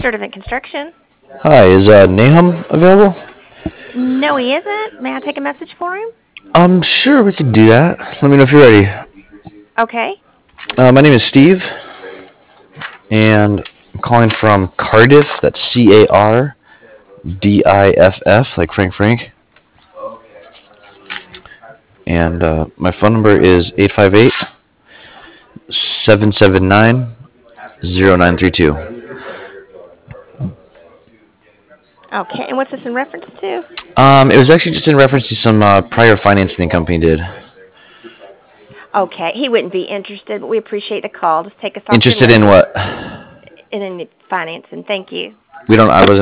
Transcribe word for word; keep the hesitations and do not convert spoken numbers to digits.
Sturdivant Construction. Hi, is uh, Nahum available? No, he isn't. May I take a message for him? Um, sure, we could do that. Let me know if you're ready. Okay. Uh, my name is Steve, and I'm calling from Cardiff. That's C A R D I F F, like Frank Frank. And uh, my phone number is eight five eight, seven seven nine, zero nine three two. Okay. And what's this in reference to? Um, it was actually just in reference to some uh, prior financing the company did. Okay. He wouldn't be interested, but we appreciate the call. Just take us off your Interested in list what? in any financing. Thank you. We don't. I wasn't